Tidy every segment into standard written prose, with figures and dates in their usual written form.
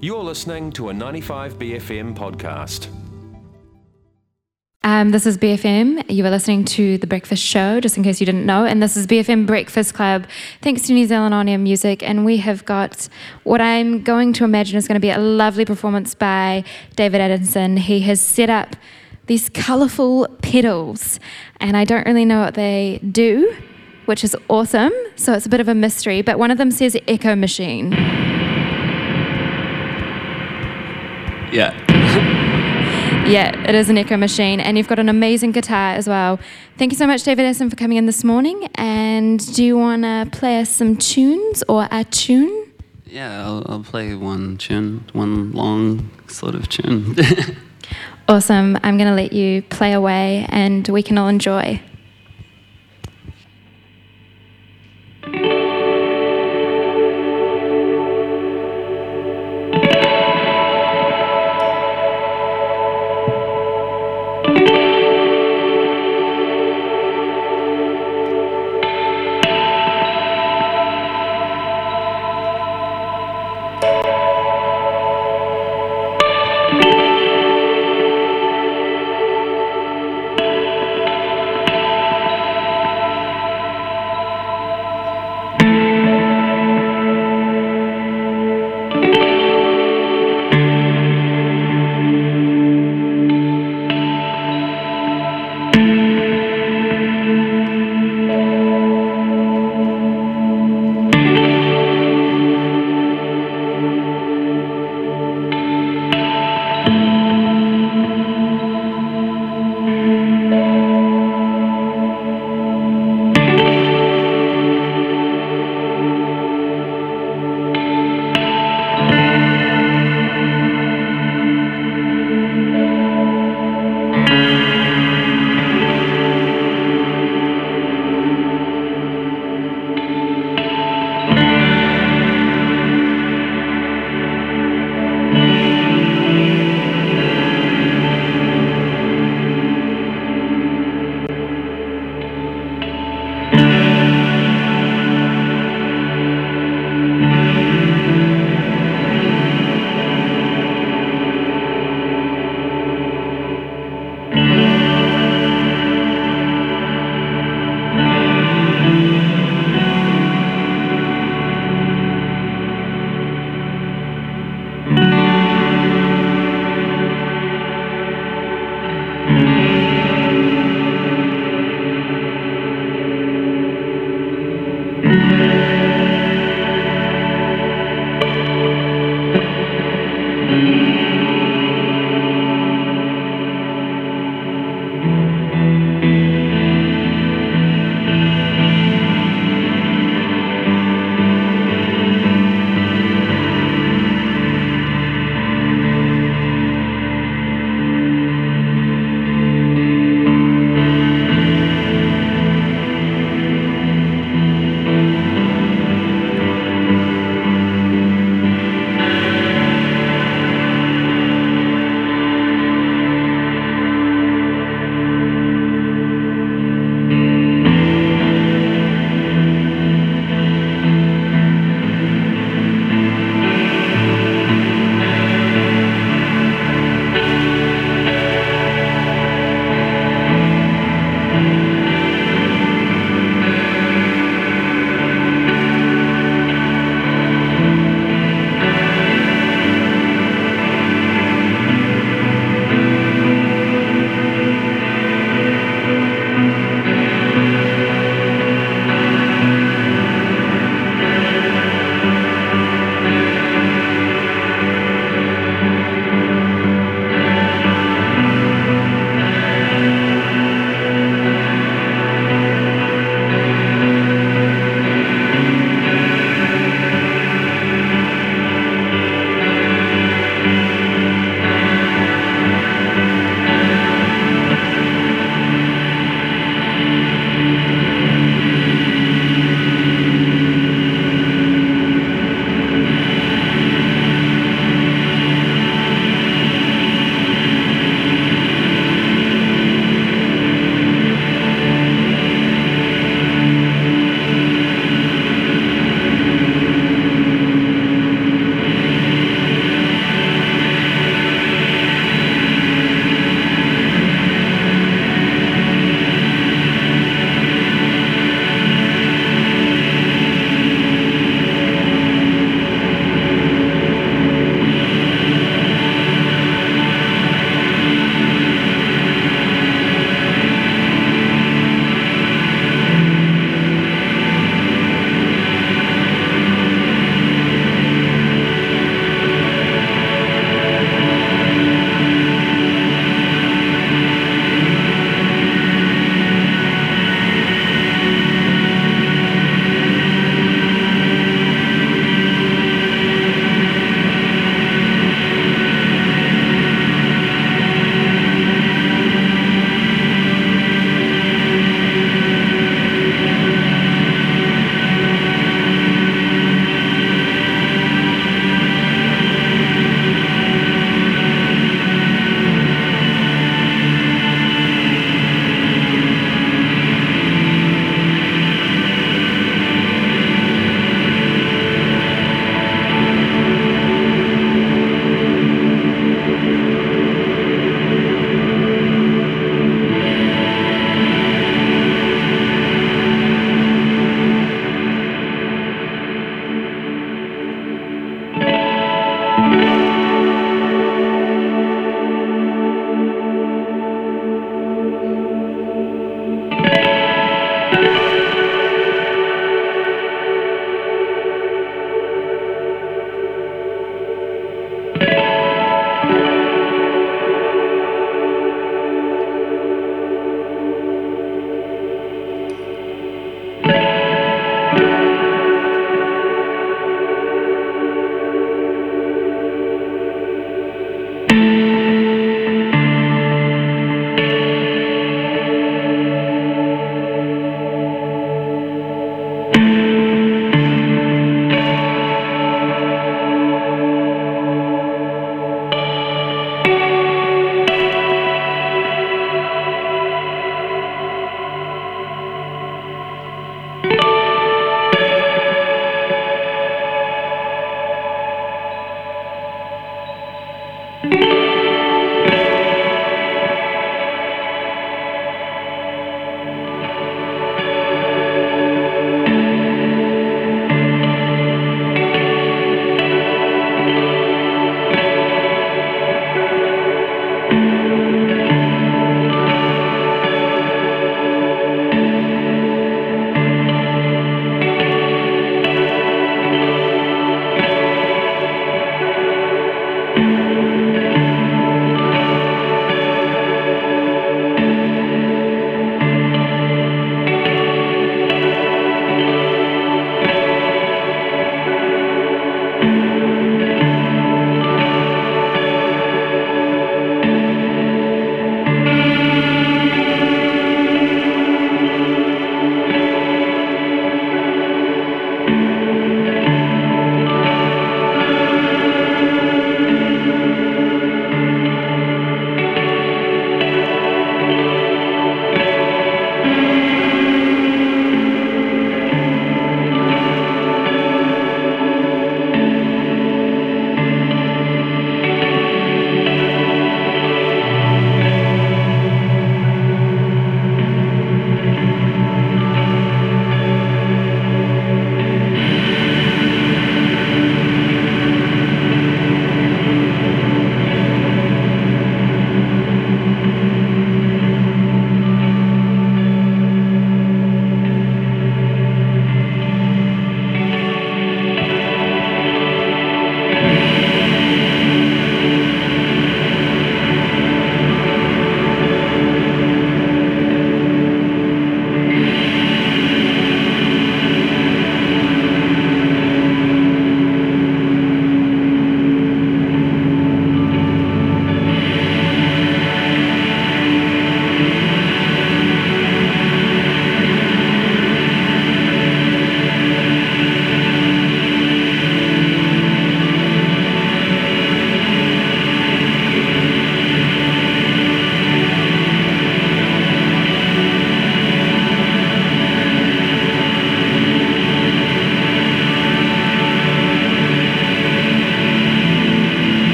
You're listening to a 95BFM podcast. This is BFM. You are listening to The Breakfast Show, just in case you didn't know. And this is BFM Breakfast Club, thanks to New Zealand On Air Music. And we have got what I'm going to imagine is going to be a lovely performance by David Addison. He has set up these colourful pedals, and I don't really know what they do, which is awesome. So it's a bit of a mystery. But one of them says Echo Machine. Yeah. Yeah, it is an Echo Machine, and you've got an amazing guitar as well. Thank you so much, David Addison, for coming in this morning. And do you want to play us some tunes or a tune? Yeah, I'll play one tune, one long sort of tune. Awesome. I'm going to let you play away, and we can all enjoy.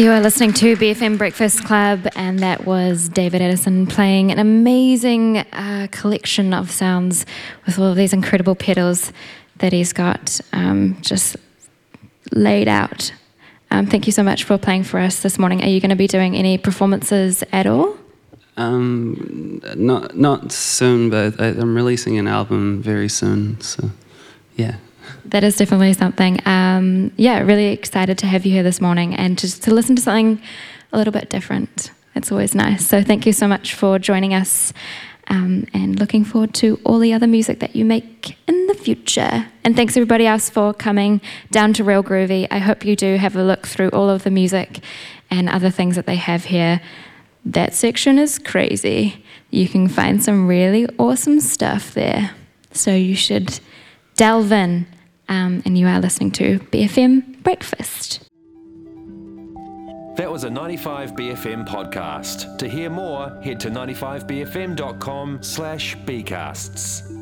You are listening to BFM Breakfast Club, and that was David Addison playing an amazing collection of sounds with all of these incredible pedals that he's got just laid out. Thank you so much for playing for us this morning. Are you going to be doing any performances at all? Not soon, but I'm releasing an album very soon, so yeah. That is definitely something. Really excited to have you here this morning and just to listen to something a little bit different. It's always nice. So thank you so much for joining us, and looking forward to all the other music that you make in the future. And thanks everybody else for coming down to Real Groovy. I hope you do have a look through all of the music and other things that they have here. That section is crazy. You can find some really awesome stuff there. So you should delve in. And you are listening to BFM Breakfast. That was a 95BFM podcast. To hear more, head to 95bfm.com/bcasts.